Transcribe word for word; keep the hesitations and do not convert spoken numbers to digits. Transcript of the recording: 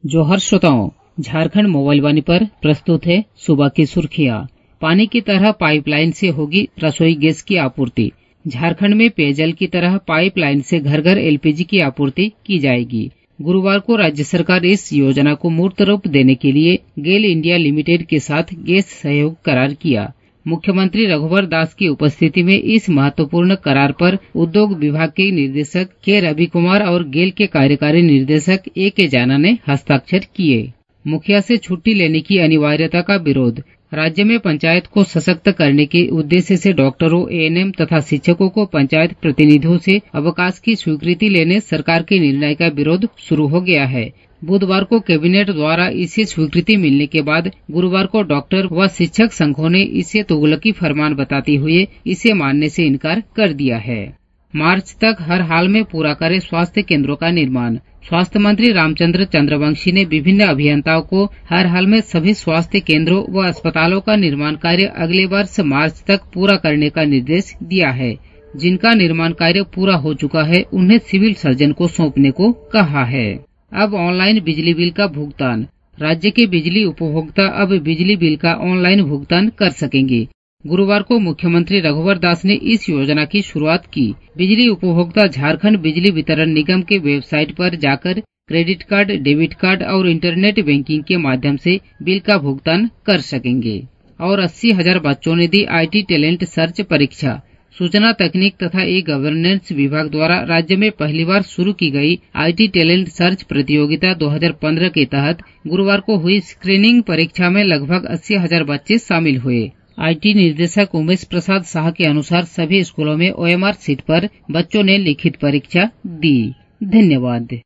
जोहर श्रोताओं, झारखंड मोबाइल वाणी पर प्रस्तुत है सुबह की सुर्खियां। पानी की तरह पाइपलाइन से होगी रसोई गैस की आपूर्ति। झारखंड में पेयजल की तरह पाइपलाइन से घर घर एलपीजी की आपूर्ति की जाएगी। गुरुवार को राज्य सरकार इस योजना को मूर्त रूप देने के लिए गेल इंडिया लिमिटेड के साथ गैस सहयोग करार किया। मुख्यमंत्री रघुवर दास की उपस्थिति में इस महत्वपूर्ण करार पर उद्योग विभाग के निदेशक के रवि कुमार और गेल के कार्यकारी निर्देशक ए के जाना ने हस्ताक्षर किए। मुखिया से छुट्टी लेने की अनिवार्यता का विरोध। राज्य में पंचायत को सशक्त करने के उद्देश्य से डॉक्टरों, एएनएम तथा शिक्षकों को पंचायत प्रतिनिधियों से अवकाश की स्वीकृति लेने सरकार के निर्णय का विरोध शुरू हो गया है। बुधवार को कैबिनेट द्वारा इसे स्वीकृति मिलने के बाद गुरुवार को डॉक्टर व शिक्षक संघों ने इसे तुगलकी फरमान बताते हुए इसे मानने से इनकार कर दिया है। मार्च तक हर हाल में पूरा करे स्वास्थ्य केंद्रों का निर्माण। स्वास्थ्य मंत्री रामचंद्र चंद्रवंशी ने विभिन्न अभियंताओं को हर हाल में सभी स्वास्थ्य केंद्रों व अस्पतालों का निर्माण कार्य अगले वर्ष मार्च तक पूरा करने का निर्देश दिया है। जिनका निर्माण कार्य पूरा हो चुका है उन्हें सिविल सर्जन को सौंपने को कहा है। अब ऑनलाइन बिजली बिल का भुगतान। राज्य के बिजली उपभोक्ता अब बिजली बिल का ऑनलाइन भुगतान कर सकेंगे। गुरुवार को मुख्यमंत्री रघुवर दास ने इस योजना की शुरुआत की। बिजली उपभोक्ता झारखंड बिजली वितरण निगम के वेबसाइट पर जाकर क्रेडिट कार्ड, डेबिट कार्ड और इंटरनेट बैंकिंग के माध्यम से बिल का भुगतान कर सकेंगे। और अस्सी हजार बच्चों ने दी आईटी टैलेंट सर्च परीक्षा। सूचना तकनीक तथा ई गवर्नेंस विभाग द्वारा राज्य में पहली बार शुरू की गई आईटी टैलेंट सर्च प्रतियोगिता दो हज़ार पंद्रह के तहत गुरुवार को हुई स्क्रीनिंग परीक्षा में लगभग अस्सी हजार बच्चे शामिल हुए। आईटी निर्देशक उमेश प्रसाद शाह के अनुसार सभी स्कूलों में ओएमआर सीट पर बच्चों ने लिखित परीक्षा दी। धन्यवाद।